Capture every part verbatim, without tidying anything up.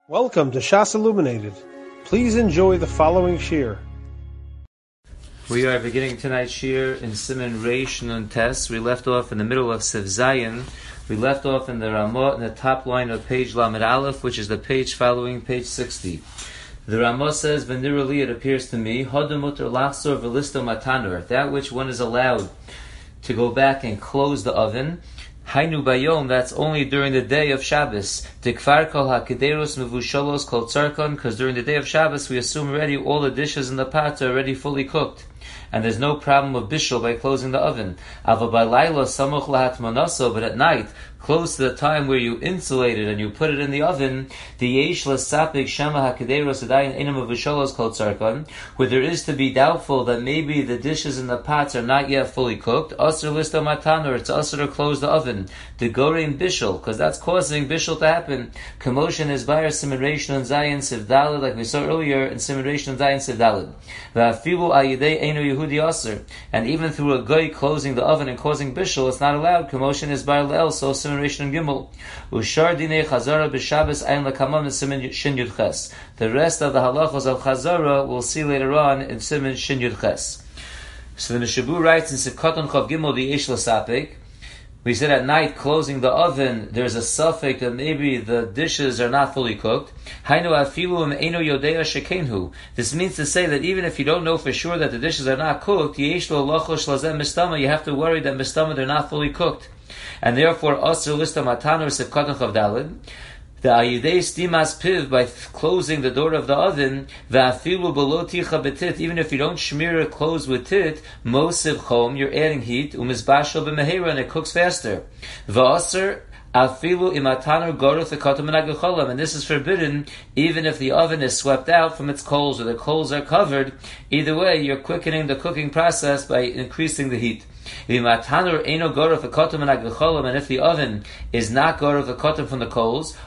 Welcome to Shas Illuminated. Please enjoy the following shir. We are beginning tonight's shir in Siman Reish Nun Tes. We left off in the middle of Siv Zayin. We left off in the Ramah in the top line of page Lamed Aleph, which is the page following page sixty. The Ramah says, "V'nirali, it appears to me, Hodamuter lachzor v'listo matanur, that which one is allowed to go back and close the oven. Hainu bayom, that's only during the day of Shabbos. Tikfar kol hakederos mevushalos kol tzarkon, because during the day of Shabbos we assume already all the dishes in the pot are already fully cooked, and there's no problem of bishul by closing the oven. Ava balayla samoch lahat manaso, but at night, close to the time where you insulate it and you put it in the oven, the yesh l'sapik shema hakederos adayin enam mevushalos kol tzarkon, where there is to be doubtful that maybe the dishes in the pots are not yet fully cooked. Asr listo matanur, it's asr to close the oven. The gorein bishul, because that's causing bishul to happen. Commotion is bayar Siman Reish Nun Zayin Siv Daled, like we saw earlier in Siman Reish Nun Zayin Siv Daled. V'afilu ayidei einu Yehudi asr, and even through a goy closing the oven and causing bishul, it's not allowed. Commotion is bayar le'el, so Siman Reish Nun Gimel. Ushar dinei chazara b'Shabbos ayin lakamam in Siman Shin Yud Ches. The rest of the halachos of chazara we'll see later on in Siman Shin Yud Ches. So the Mishabu writes in Sivkoton Chav Gimel the yesh l'sapik. We said at night, closing the oven, there's a suffix that maybe the dishes are not fully cooked. Hainu afilu eino yodea shekenhu. This means to say that even if you don't know for sure that the dishes are not cooked, yesh lo lochosh lazem mistama, you have to worry that mistama they're not fully cooked. And therefore, asr lista matanur sivkatan chav daled. The ayidei stimas piv, by closing the door of the oven, va'afilu below ticha betit, even if you don't smear it closed with tit, mosiv chom, you're adding heat, umizbashal b'mehera, and it cooks faster. Va'asr afilu imatanur goroth ekatam menagecholam, and this is forbidden even if the oven is swept out from its coals or the coals are covered. Either way, you're quickening the cooking process by increasing the heat. And if the oven is not gorov v'kotam from the coals,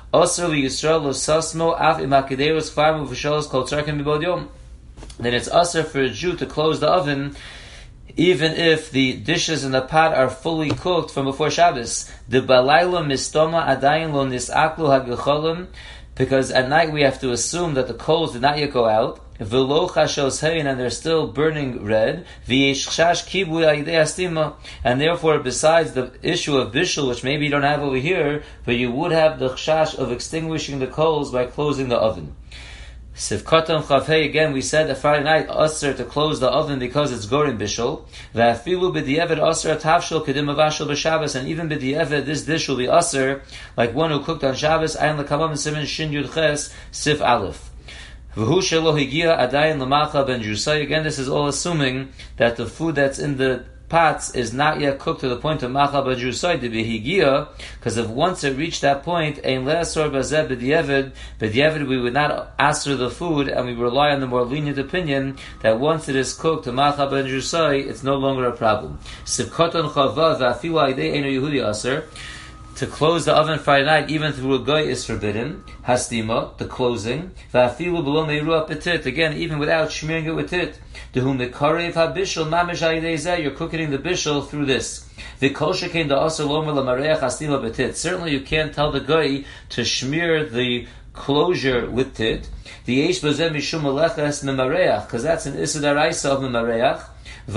then it's usher for a Jew to close the oven even if the dishes in the pot are fully cooked from before Shabbos. The balayla mistoma adayin lo nisaklu hagecholim, because at night we have to assume that the coals did not yet go out. V'lo chashos hein, and they're still burning red. V'yesh chash kibui ayidei hastima, and therefore, besides the issue of bishul, which maybe you don't have over here, but you would have the chash of extinguishing the coals by closing the oven. Sivkotam chavhei, again we said that Friday night asr to close the oven because it's gorin bishul. V'afilu b'di'evet asr tavshul kedim avashul b'Shabbos, and even b'di'evet this dish will be asr like one who cooked on Shabbos. Ayin l'kamam Siman Shin Yud Ches Sif Aleph. V'hu shelo higia adayin l'macha ben jusay. Again, this is all assuming that the food that's in the pots is not yet cooked to the point of macha ben jusay to be higia, because if once it reached that point, ein le'asor bazeh b'di'evet, b'di'evet we would not asr the food, and we rely on the more lenient opinion that once it is cooked to macha ben jusay, it's no longer a problem. Sivkoton chavav v'afilu ayidei eino Yehudi asr. To close the oven Friday night, even through a goy, is forbidden. Hastima, the closing. Va'afilu below meiruah petit, again, even without smearing it with tit. To whom the karev habishul mamish ayidei zeh, you're cooking the bishul through this. The kol shekein da asr lomer lamareach hastima betit. Certainly, you can't tell the goy to smear the closure with tit. The yesh bazeh mishum meleches memareach, because that's an issur daraisa of memareach. And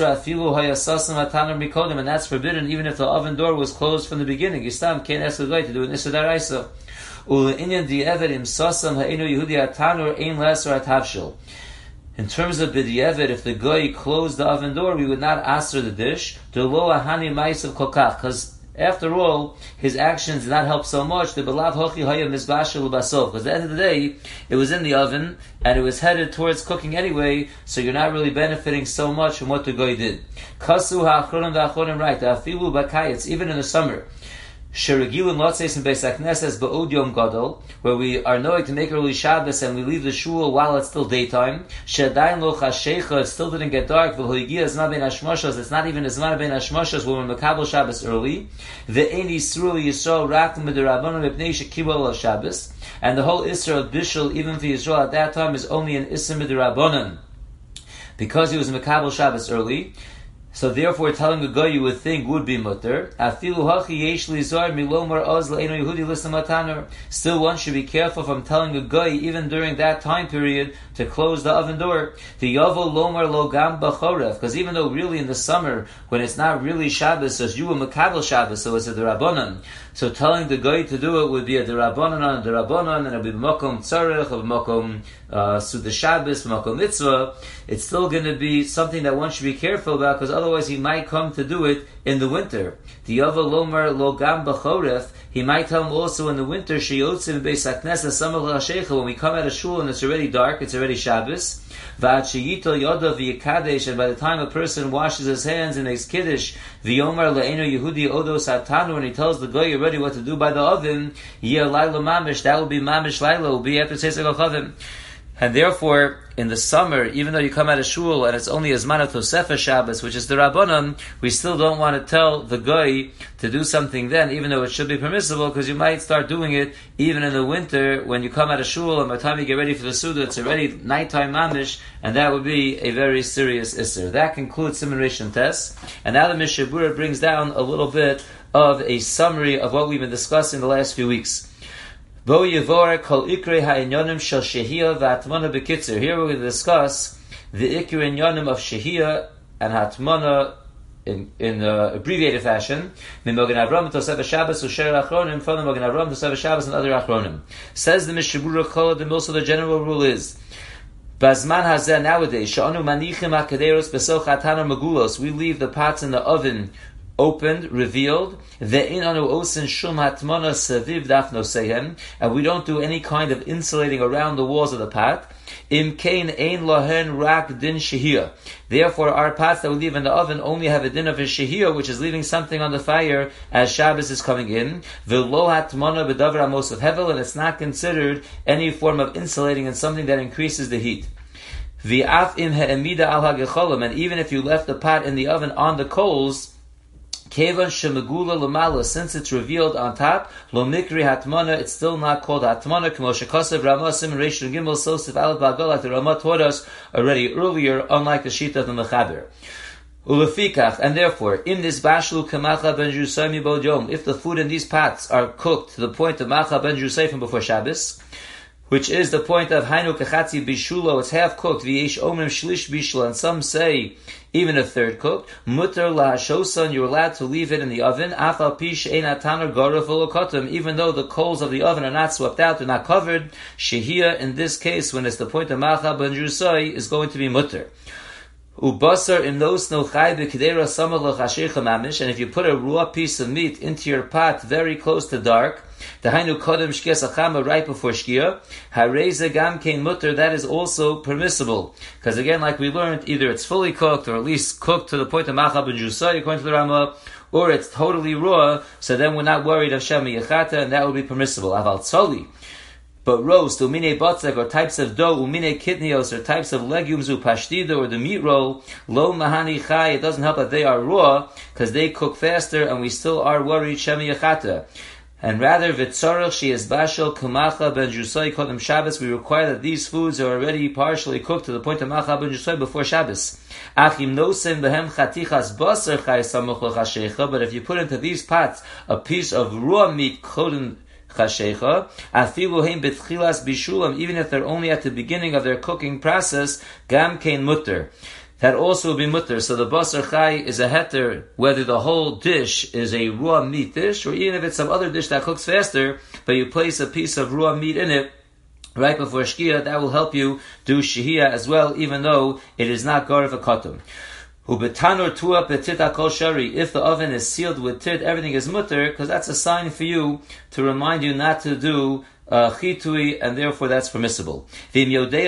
that's forbidden even if the oven door was closed from the beginning. Yistam can't ask the guy to do an issur daraisa. In terms of b'di'evet, if the guy closed the oven door, we would not asr the dish, because after all, his actions did not help so much. Because at the end of the day, it was in the oven and it was headed towards cooking anyway, so you're not really benefiting so much from what the guy did. Kasu ha'achronim v'achronim, right? Afilu b'kayetz, even in the summer. Sherigilin lotzeis in Beis HaKnesses ba'od yom gadol, where we are knowing to make early Shabbos and we leave the shul while it's still daytime. Shedayin lo chashecha, it still didn't get dark. V'hoigia zman ben hashmoshos, it's not even zman ben hashmoshos when we're mekabel Shabbos early. Ve'en yisru Yisrael rak midrabanan mipnei shekibul al Shabbos, and the whole issur of bishul even for Yisrael at that time is only an issur midrabanan because he was mekabel Shabbos early. So therefore, telling a guy you would think would be mutter. Still, one should be careful from telling a guy, even during that time period, to close the oven door. Because even though really in the summer, when it's not really Shabbos, so you were Makabel Shabbos, so it's a Derabanan. So telling the guy to do it would be a Derabanan on a Derabanan, and it would be Makom Tzarech, or Makom Suda Shabbos, Makom Mitzvah. It's still going to be something that one should be careful about, because otherwise he might come to do it in the winter. The Yava Lomar Logam B'choref, he might tell him also in the winter, Sheyotzim Beis HaKnesses Samach L'Hashecha, when we come out of shul and it's already dark, it's already Shabbos, V'ad Sheyito Yoda V'yikadesh, and by the time a person washes his hands and makes Kiddush, V'yomar Le'eno Yehudi Odo Satanu, and he tells the guy already what to do by the oven, Yeh Laila Mamish, that will be Mamish Laila, will be after Tzeitzak HaChavim. And therefore, in the summer, even though you come out of shul and it's only as Zman Tosefah Shabbos, which is the Rabbanon, we still don't want to tell the guy to do something then, even though it should be permissible, because you might start doing it even in the winter when you come out of shul, and by the time you get ready for the Suda, it's already nighttime mamish, and that would be a very serious Isser. That concludes Siman Reish and Tes. And now the Mishnah Berurah brings down a little bit of a summary of what we've been discussing the last few weeks. Bo Yevore Kol Ikre Ha'inyonim Shel Shehiyah V'Hatmana B'Kitzer. Here we're going to discuss the Ikre Inyonim of Shehiyah and Hatmana in, in uh, abbreviated fashion. Mimogen Avram Tosefah Shabbos Usher Achronim, from the Mogen Avram Tosefah Shabbos and other Achronim. Says the Mishnah Berurah Chol, the also the general rule is Bazman Hazeh nowadays Sha'anu Manichim HaKaderos Besoch Hatana Magulos. We leave the pots in the oven opened, revealed, and we don't do any kind of insulating around the walls of the pot. Therefore, our pots that we leave in the oven only have a din of a shehiyah, which is leaving something on the fire as Shabbos is coming in. And it's not considered any form of insulating and something that increases the heat. And even if you left the pot in the oven on the coals, Kevan shemegula lamala, since it's revealed on top, lo mikri hatmana, it's still not called hatmana. K'moshe kasev Ramah Siman Reish and Gimel Sosif Aleph Bagol, like the Ramah taught us already earlier, unlike the Shita of the Mechaber. Ulefikach, and therefore, in this bashlu kamacha ben Jusay mibod yom, if the food in these pots are cooked to the point of macha ben Jusay from before Shabbos, which is the point of hainu kachatzi bishulo, it's half cooked, v'yesh omrim shlish bishla, and some say even a third cooked, mutter lahashosan, you're allowed to leave it in the oven, afal pish ein ataner garuf v'lokotum, even though the coals of the oven are not swept out, they're not covered, shehiyah, in this case, when it's the point of macha ben Jusay, is going to be mutter. Ubasar imnos no chai b'kedera samach l'chashecha mamish, and if you put a raw piece of meat into your pot very close to dark, Tahainu kodem shkias achama, right before shkia, hareza gam kein mutter, that is also permissible. Because again, like we learned, either it's fully cooked, or at least cooked to the point of macha ben Jusay, according to the Ramah, or it's totally raw, so then we're not worried of shema yechata, and that would be permissible. Aval tzoli. But roast, umine batzek, or types of dough, umine kidneos, or types of legumes, upashtida, or the meat roll, lo mahani chai, it doesn't help that they are raw, because they cook faster, and we still are worried shema yechata. And rather, v'tzarech she is bashel kumacha ben Jusay kodem Shabbos, we require that these foods are already partially cooked to the point of macha ben Jusay before Shabbos. Achim nosen behem chatichas baser chai samuch l'chashecha, but if you put into these pots a piece of raw meat kodem chashecha, afilu heim betchilas bishulam, even if they're only at the beginning of their cooking process, gam kein mutter, that also will be mutter. So the basar chai is a heter, whether the whole dish is a raw meat dish, or even if it's some other dish that cooks faster, but you place a piece of raw meat in it right before shkia, that will help you do shehiyah as well, even though it is not gar v'katum. Ubetanor tua petita kol shari. If the oven is sealed with tit, everything is mutter, because that's a sign for you to remind you not to do uh, chitui, and therefore that's permissible. If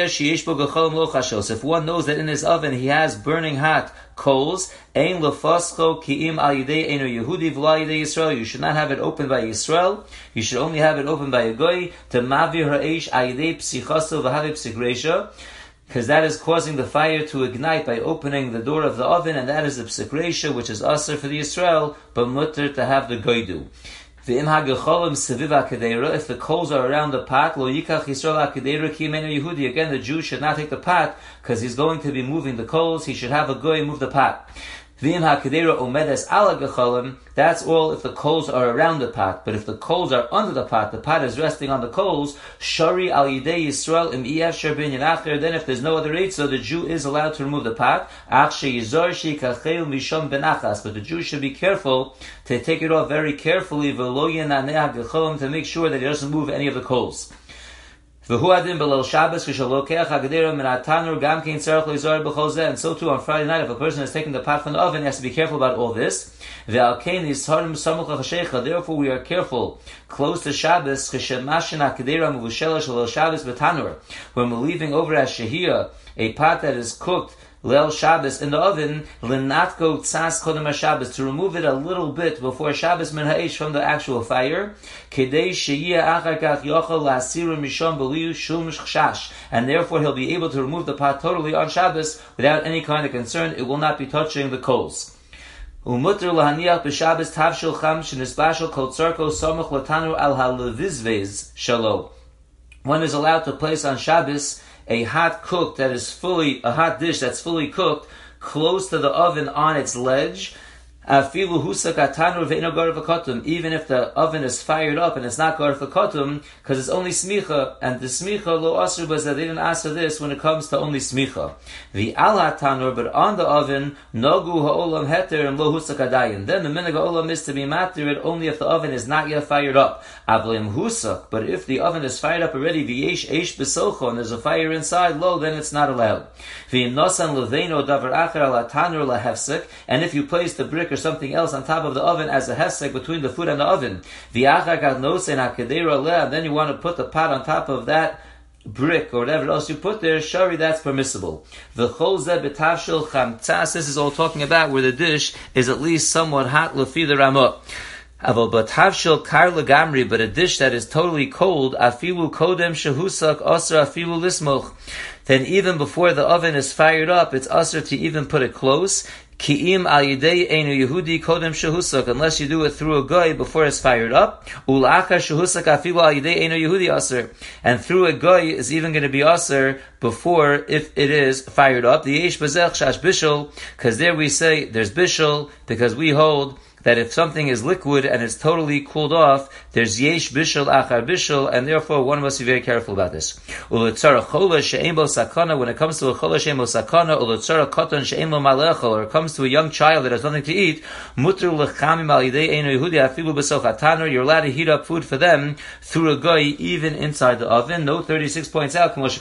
one knows that in his oven he has burning hot coals, ein lefascho ki'im al yidei eno Yehudi v'la yidei Yisrael. You should not have it opened by Yisrael. You should only have it opened by a goy, to mavir ha'esh al yidei psichaso v'havi psigresha, because that is causing the fire to ignite by opening the door of the oven, and that is the psigresha, which is asr for the Yisrael, but mutter to have the goy do. If the coals are around the pot, lo yikach Yisrael ha'kedera ki menu Yehudi. Again, the Jew should not take the pot, because he's going to be moving the coals. He should have a goy move the pot. V'im hakadera omedes ala gecholim, that's all if the coals are around the pot. But if the coals are under the pot, the pot is resting on the coals, shari al yidei Yisrael im iyasher binyan acher, then if there's no other eitzah, the Jew is allowed to remove the pot. Ach sheyizor sheikachel mishom benachas, but the Jew should be careful to take it off very carefully, v'lo yenaneh gecholim, to make sure that he doesn't move any of the coals. And so too on Friday night, if a person is taking the pot from the oven, he has to be careful about all this. Therefore we are careful close to Shabbos when we're leaving over as shehiyah a pot that is cooked Leil Shabbos in the oven, lenatko tzas kodem Shabbos, to remove it a little bit before Shabbos min ha'esh from the actual fire, kedei sheyiyah achar kach yochel la'asiru mishom b'liu shum chashash, and therefore he'll be able to remove the pot totally on Shabbos without any kind of concern. It will not be touching the coals. Umutter lahaniach b'Shabbos tavshil cham shenisbashel kol tzarko somuch latanur al halevizvez shalo. One is allowed to place on Shabbos a hot cook that is fully, a hot dish that's fully cooked, close to the oven on its ledge, even if the oven is fired up and it's not garf kotum, because it's only smicha, and the smicha lo asr, but they didn't answer this when it comes to only smicha. The al tanur, but on the oven, nogu ha'olam heter and lo husak adayin. Then the minhag ha'olam is to be matir only if the oven is not yet fired up. Avlim husak, but if the oven is fired up already, v'yesh eish besocho, and there's a fire inside, lo, then it's not allowed. V'im nosan leveino davar acher ala tanur lahefsek, and if you place the brick or something else on top of the oven as a hesek between the food and the oven, and then you want to put the pot on top of that brick or whatever else you put there, shari, that's permissible. This is all talking about where the dish is at least somewhat hot, lefi the ramah. But havshel kar legamri, but a dish that is totally cold, afilu kodem shehusak asra afilu lismoch, then even before the oven is fired up, it's asr to even put it close. Ki'im al yidei einu Yehudi kodem shehusak, unless you do it through a goy before it's fired up. Ul'achar shehusak afilu al yidei einu Yehudi asr, and through a goy is even going to be asr before if it is fired up. The yesh bazech shash bishul, because there we say there's bishul, because we hold that if something is liquid and it's totally cooled off, there's yesh bishul achar bishul, and therefore one must be very careful about this. Uletzara chola she'em bo sakana, when it comes to a chola she'em bo sakana, uletzara koton she'em lo malechol, or it comes to a young child that has nothing to eat, mutter lechamim al yidei einu Yehudi afilu b'soch hatanur, you're allowed to heat up food for them through a goy even inside the oven. Note thirty-six points out, like the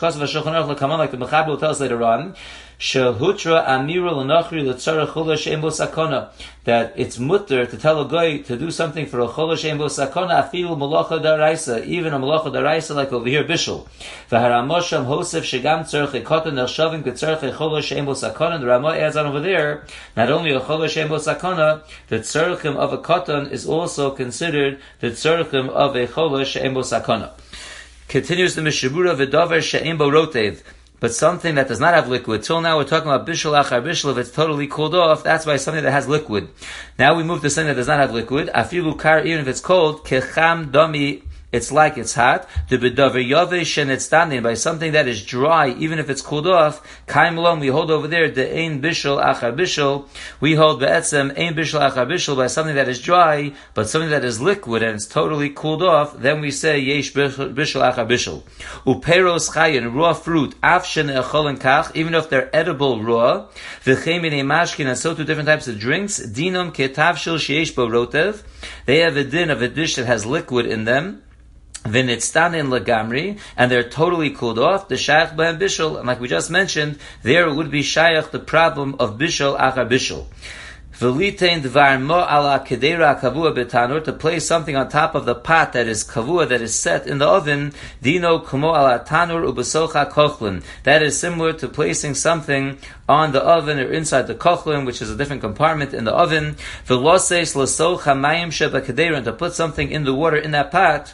Mechaber will tell us later on, Shehutra amira l'nachri l'tzara chola she'em bo sakana, that it's mutter to tell a guy to do something for a chola she'em bo sakana afilu malacha daraisa, even a malacha daraisa like over here bishul. V'haramosham hosef shegam tzarech koton nershavim k'tzarech chola she'em bo sakana. The Ramah adds on over there, not only a chola she'em bo sakana, the tzarechim of a koton is also considered the tzarechim of a chola she'em bo sakana. Continues the Mishabura v'davar she'em bo rotev, but something that does not have liquid. Till now we're talking about bishul achar bishul. If it's totally cooled off, that's why something that has liquid. Now we move to something that does not have liquid. Afilu kar, even if it's cold, kecham dami, it's like it's hot. The bedavar yavesh and it's standing by something that is dry, even if it's cooled off. Kaim lom, we hold over there the ein bishul achar bishul. We hold be'etzem ein bishul achar bishul by something that is dry, but something that is liquid and it's totally cooled off. Then we say yesh bishul achar bishul. Uperos chayin, raw fruit, afshen echol kach, even if they're edible raw. V'chemin mashkin, and so two different types of drinks. Dinam ketavshil sheyesh bo rotev. They have a din of a dish that has liquid in them. V'nitztanin legamri, and they're totally cooled off. The shayach b'hem bishul, and like we just mentioned, there would be shayach the problem of bishul achar bishul. V'litein dvar mo ala kedera kavua betanur, to place something on top of the pot that is kavua, that is set in the oven. Dino kumo ala tanur ubesocha kochlin. That is similar to placing something on the oven or inside the kochlin, which is a different compartment in the oven. V'loses lasocha mayim sheba kedera, and to put something in the water in that pot.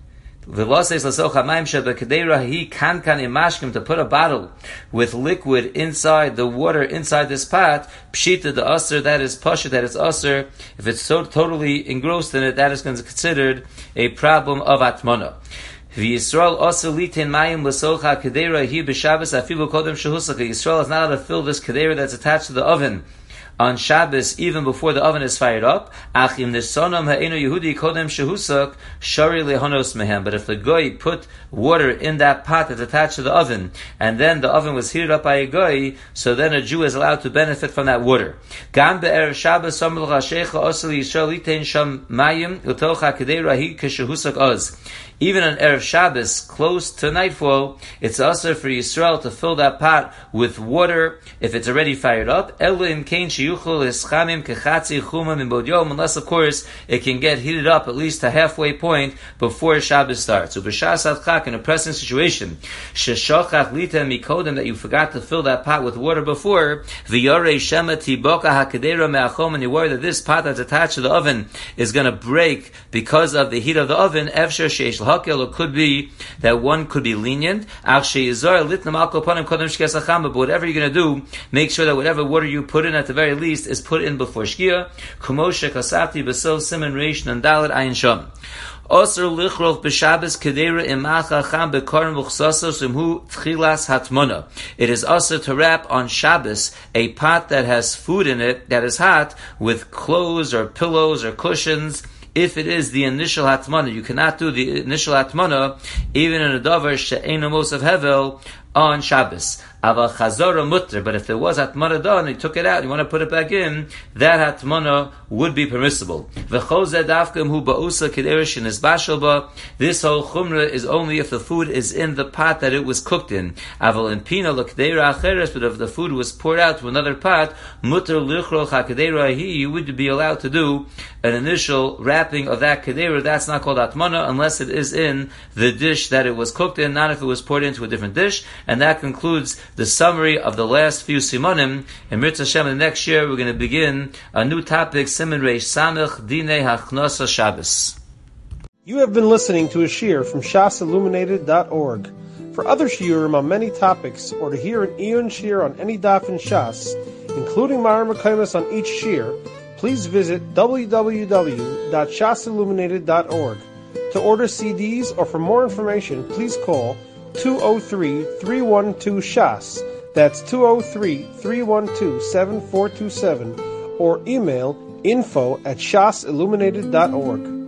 V'loses lasocha mayim sheba kedera, he kan kan imashkim, to put a bottle with liquid inside the water inside this pot. Pshita the aser, that is pasha, that is aser. If it's so totally engrossed in it, that is considered a problem of atmana. V'Yisrael aser litin mayim lasocha kedera hi b'Shabbos afilu kodem shehusaka. Yisrael is not allowed to fill this kedera that's attached to the oven on Shabbos even before the oven is fired up. Achim nisonam ha'enu Yehudi kodem shehusak shari lehonos mehem. But if the goy put water in that pot that's attached to the oven, and then the oven was heated up by a goy, so then a Jew is allowed to benefit from that water. Gam be'erev Shabbos samul chashecha osel yisrael litein sham mayim utocha kedei rahi keshehusak oz. Even on Erev Shabbos, close to nightfall, it's also for Yisrael to fill that pot with water if it's already fired up. Unless, of course, it can get heated up at least a halfway point before Shabbos starts. So, in a pressing situation, that you forgot to fill that pot with water before, and you worry that this pot that's attached to the oven is going to break because of the heat of the oven, it could be that one could be lenient. But whatever you're going to do, make sure that whatever water you put in at the very least is put in before Shkia. Kumoshe kasati b'sov siman reish nandalet ayin sham. Osir lichrov b'Shabbos kedera imacha cham b'korim v'chsasos imhu tchilas hatmona. It is also to wrap on Shabbos a pot that has food in it that is hot with clothes or pillows or cushions. If it is the initial hatmana, you cannot do the initial hatmana even in a davar she'eino mos of hevel on Shabbos. Aval chazora mutter, but if there was hatmana done, you took it out, you want to put it back in, that hatmana would be permissible. V'chozeh davkim hu ba'usa kederishin is bashalba. This whole chumrah is only if the food is in the pot that it was cooked in. Aval in pina l'kedera acheres, but if the food was poured out to another pot, mutter lichroch ha'kedera hi, you would be allowed to do an initial wrapping of that kedera. That's not called hatmana unless it is in the dish that it was cooked in, not if it was poured into a different dish. And that concludes the summary of the last few simanim. In Mirz Hashem, the next year we're going to begin a new topic, Siman Reish Samech, Dinei Hachnasa Shabbos. You have been listening to a shiur from shas illuminated dot org. For other shiurim on many topics, or to hear an Iyun shiur on any daf in Shas, including Mara Mekaymas on each shiur, please visit w w w dot shas illuminated dot org. To order C Ds or for more information, please call two oh three, three one two, S H A S. That's two oh three, three one two, seven four two seven. Or email info at shas illuminated dot org.